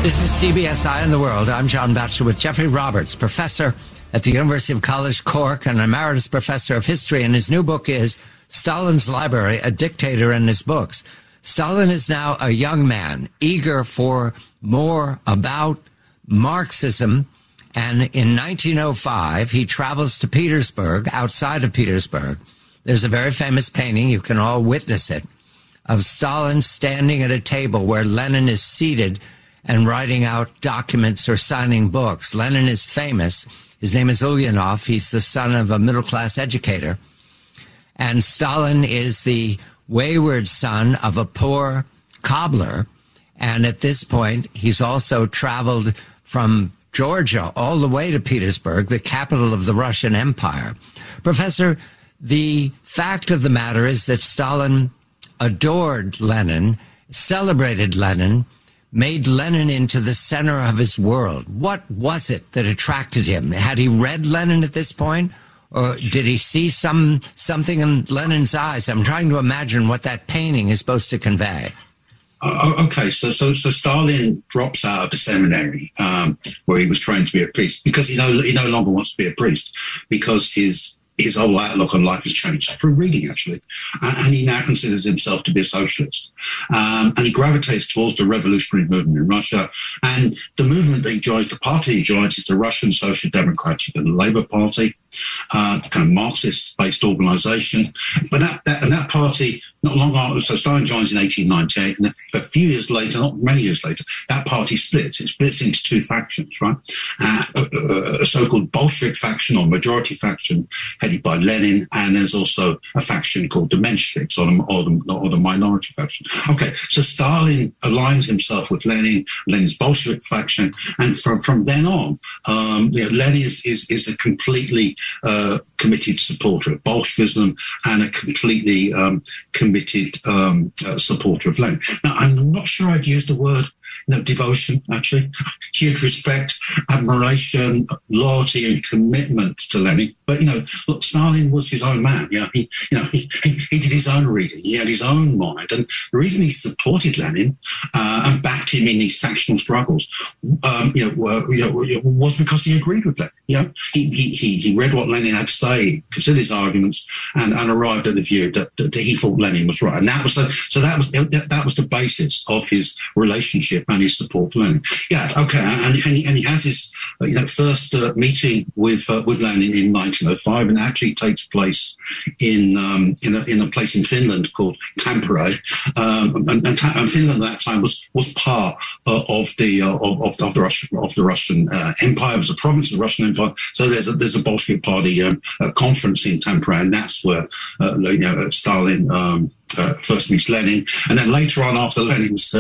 This is CBS Eye on the World. I'm John Batchelor with Jeffrey Roberts, professor at the University of College Cork and emeritus professor of history. And his new book is Stalin's Library, A Dictator and His Books. Stalin is now a young man, eager for more about Marxism. And in 1905, he travels to Petersburg, outside of Petersburg. There's a very famous painting, you can all witness it, of Stalin standing at a table where Lenin is seated and writing out documents or signing books. Lenin is famous. His name is Ulyanov. He's the son of a middle-class educator. And Stalin is the wayward son of a poor cobbler. And at this point, he's also traveled from Georgia all the way to Petersburg, the capital of the Russian Empire. Professor, the fact of the matter is that Stalin adored Lenin, celebrated Lenin, made Lenin into the center of his world. What was it that attracted him? Had he read Lenin at this point? Or did he see something in Lenin's eyes? I'm trying to imagine what that painting is supposed to convey. Okay, so Stalin drops out of the seminary where he was trained to be a priest because he no longer wants to be a priest because his whole outlook on life has changed through reading, actually. And he now considers himself to be a socialist. And he gravitates towards the revolutionary movement in Russia. And the movement that he joins, the party he joins, is the Russian Social Democratic and Labour Party, kind of Marxist-based organisation. But that party, not long after, so Stalin joins in 1898, and a few years later, not many years later, that party splits. It splits into two factions, right? A so-called Bolshevik faction or majority faction headed by Lenin, and there's also a faction called the Mensheviks or the minority faction. Okay, so Stalin aligns himself with Lenin's Bolshevik faction, and from then on, Lenin is a completely committed supporter of Bolshevism and a completely committed supporter of Lenin. Now, I'm not sure I'd use the word devotion, actually. Huge respect, admiration, loyalty and commitment to Lenin. But, look, Stalin was his own man. He did his own reading. He had his own mind. And the reason he supported Lenin and backed him in these factional struggles, was because he agreed with Lenin. He read what Lenin had to say, considered his arguments, and arrived at the view that he thought Lenin was right. And that was the basis of his relationship and his support for Lenin. Yeah, okay, and he has his first meeting with Lenin in 1905, and actually takes place in a place in Finland called Tampere, and Finland at that time was part of the Russian Empire. It was a province of the Russian Empire. So there's a Bolshevik Party conference in Tampere, and that's where Stalin first meets Lenin, and then later on, after Lenin's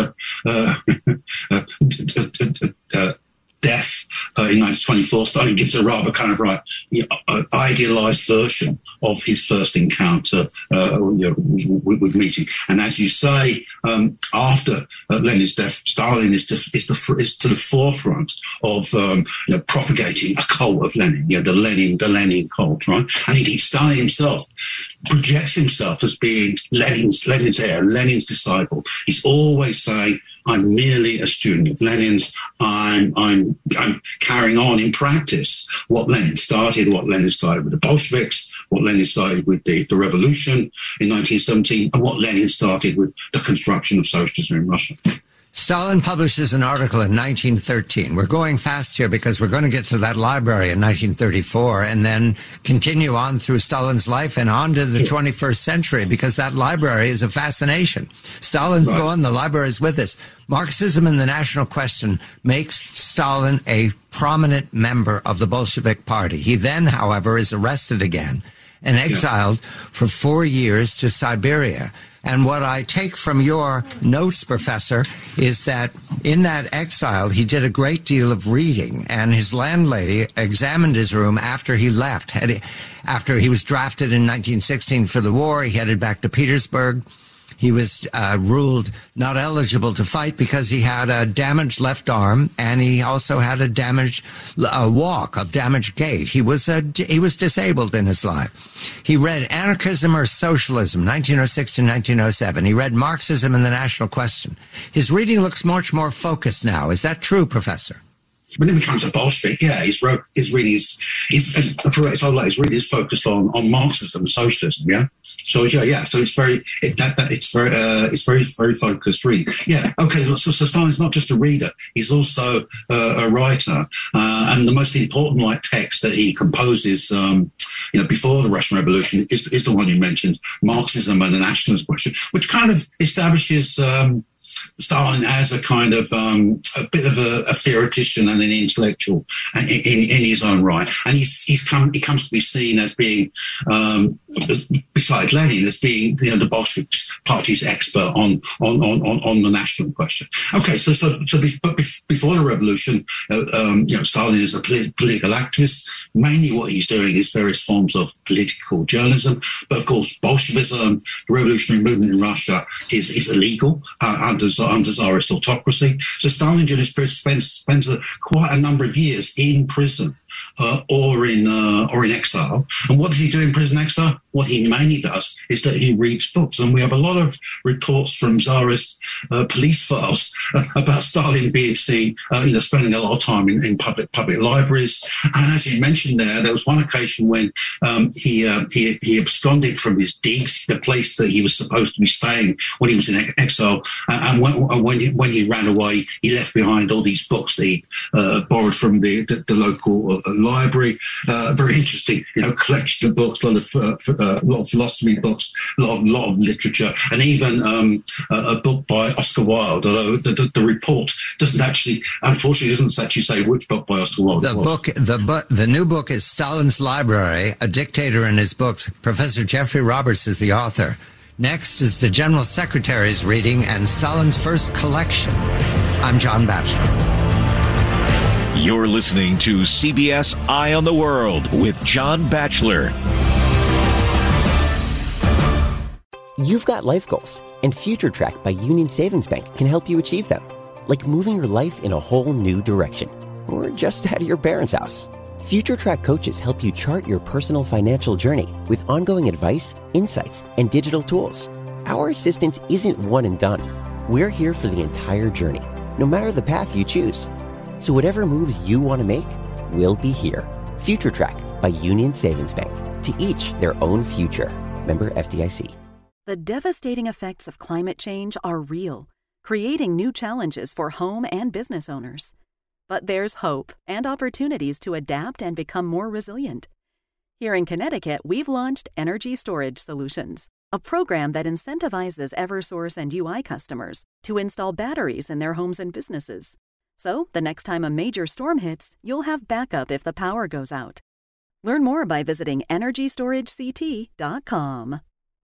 death in 1924, Stalin gives a rather kind of idealized version of his first encounter with meeting. And as you say, after Lenin's death, Stalin is to the forefront of propagating a cult of Lenin, the Lenin cult, right? And indeed, Stalin himself projects himself as being Lenin's heir, Lenin's disciple. He's always saying, I'm merely a student of Lenin's. I'm carrying on in practice what Lenin started with the Bolsheviks, what Lenin started with the revolution in 1917, and what Lenin started with the construction of socialism in Russia. Stalin publishes an article in 1913. We're going fast here because we're going to get to that library in 1934 and then continue on through Stalin's life and on to the 21st century, because that library is a fascination. Stalin's gone, the library is with us. Marxism and the National Question makes Stalin a prominent member of the Bolshevik Party. He then, however, is arrested again and exiled for 4 years to Siberia. And what I take from your notes, Professor, is that in that exile, he did a great deal of reading, and his landlady examined his room after he left. After he was drafted in 1916 for the war, he headed back to Petersburg. He was ruled not eligible to fight because he had a damaged left arm, and he also had a damaged walk, a damaged gait. He was disabled in his life. He read Anarchism or Socialism, 1906 to 1907. He read Marxism and the National Question. His reading looks much more focused now. Is that true, Professor? When he becomes a Bolshevik, yeah, his reading is focused on Marxism and socialism, yeah. So so it's very focused read. Yeah, okay. So Stalin's not just a reader; he's also a writer. And the most important text that he composes, before the Russian Revolution, is the one you mentioned, Marxism and the Nationalist Question, which kind of establishes Stalin as a kind of a bit of a theoretician and an intellectual in his own right, and he comes to be seen as being, beside Lenin, as being the Bolshevik Party's expert on the national question. Okay, but before the revolution, Stalin is a political activist. Mainly, what he's doing is various forms of political journalism. But of course, Bolshevism, the revolutionary movement in Russia, is illegal under Tsarist autocracy. So Stalin spends quite a number of years in prison or in exile. And what does he do in prison exile? What he mainly does is that he reads books. And we have a lot of reports from Tsarist police files about Stalin being seen, spending a lot of time in public libraries. And as you mentioned there was one occasion when he absconded from his digs, the place that he was supposed to be staying when he was in exile. And when he ran away, he left behind all these books that he borrowed from the local library. Very interesting, collection of books, a lot of philosophy books, a lot of literature, and even a book by Oscar Wilde. Although the report unfortunately doesn't actually say which book by Oscar Wilde. The new book is Stalin's Library: A Dictator and His Books. Professor Jeffrey Roberts is the author. Next is the General Secretary's reading and Stalin's first collection. I'm John Batchelor. You're listening to CBS Eye on the World with John Batchelor. You've got life goals, and FutureTrack by Union Savings Bank can help you achieve them. Like moving your life in a whole new direction, or just out of your parents' house. FutureTrack coaches help you chart your personal financial journey with ongoing advice, insights, and digital tools. Our assistance isn't one and done. We're here for the entire journey, no matter the path you choose. So whatever moves you want to make, we'll be here. FutureTrack by Union Savings Bank. To each their own future. Member FDIC. The devastating effects of climate change are real, creating new challenges for home and business owners. But there's hope and opportunities to adapt and become more resilient. Here in Connecticut, we've launched Energy Storage Solutions, a program that incentivizes Eversource and UI customers to install batteries in their homes and businesses. So the next time a major storm hits, you'll have backup if the power goes out. Learn more by visiting EnergyStorageCT.com.